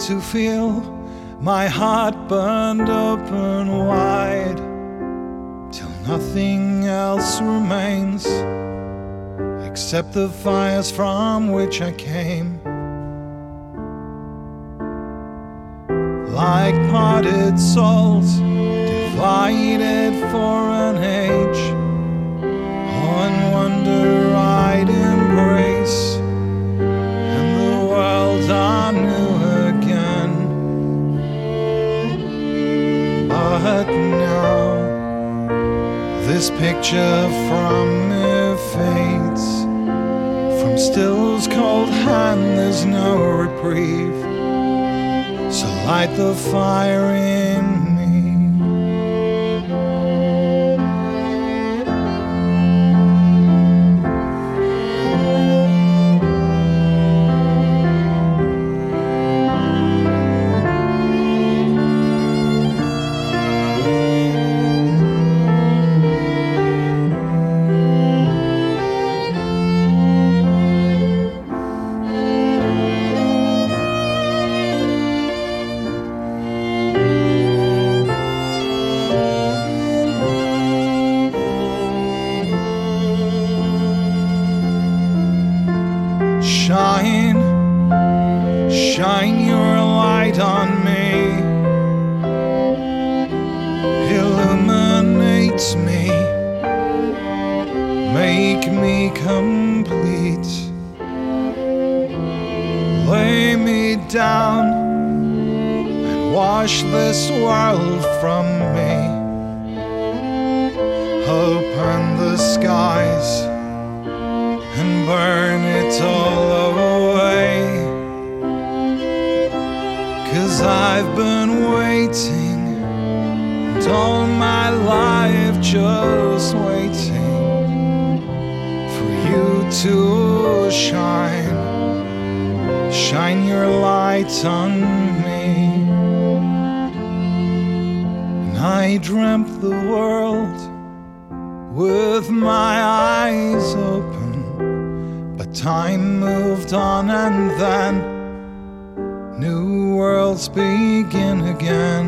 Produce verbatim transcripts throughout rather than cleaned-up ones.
to feel my heart burned open wide, till nothing else remains except the fires from which I came. Like parted souls, divided for an age, one wonder I'd embrace, and the world I knew again. But now this picture from me fades. From still's cold hand there's no reprieve, so light the fire in me. Shine, shine your light on me, illuminate me, make me complete. Lay me down and wash this world from me. Open the skies and burn it all away, 'cause I've been waiting, and all my life just waiting for you to shine, shine your light on me. And I dreamt the world with my eyes open, but time moved on, and then new worlds begin again.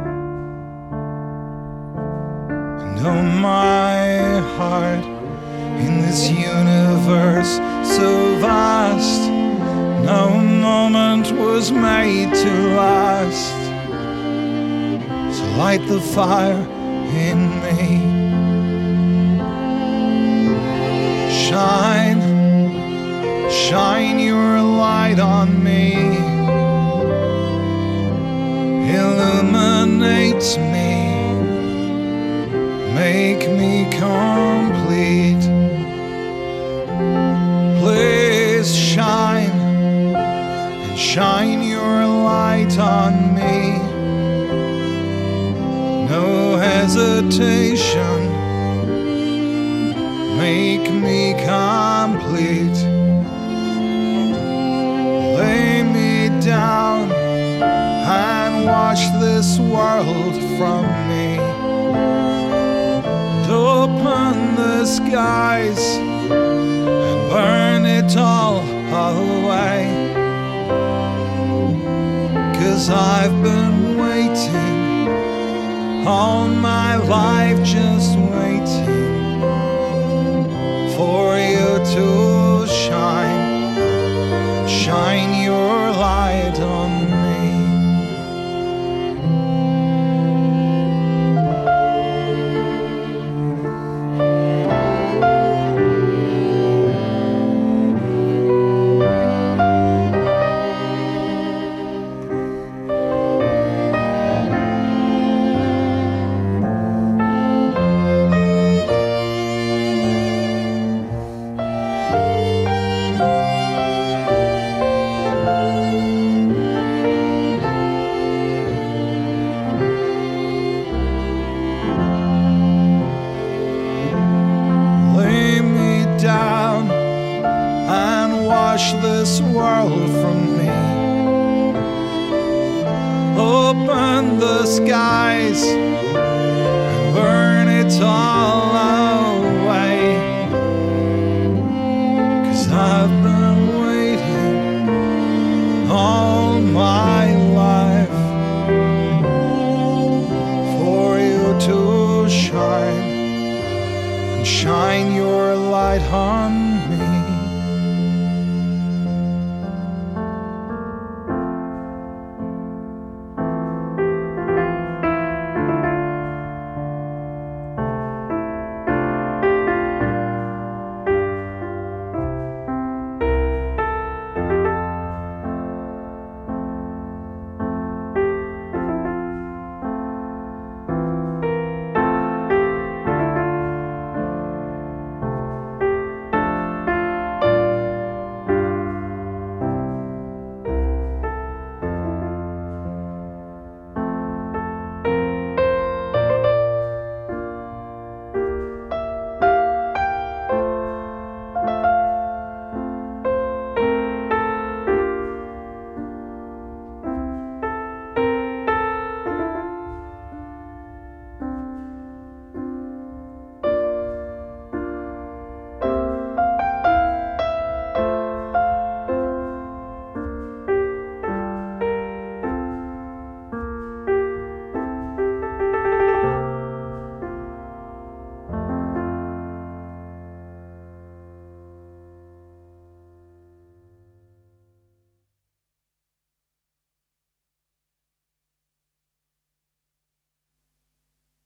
And oh my heart, in this universe so vast, no moment was made to last. So light the fire in me. Shine, shine your light on me, illuminate me, make me complete. Please shine, and shine your light on me. No hesitation, make me complete. Lay me down and wash this world from me. And open the skies and burn it all away, 'cause I've been waiting all my life, just waiting for you to shine, shine your light on me. Wash this world from me. Open the skies and burn it all out.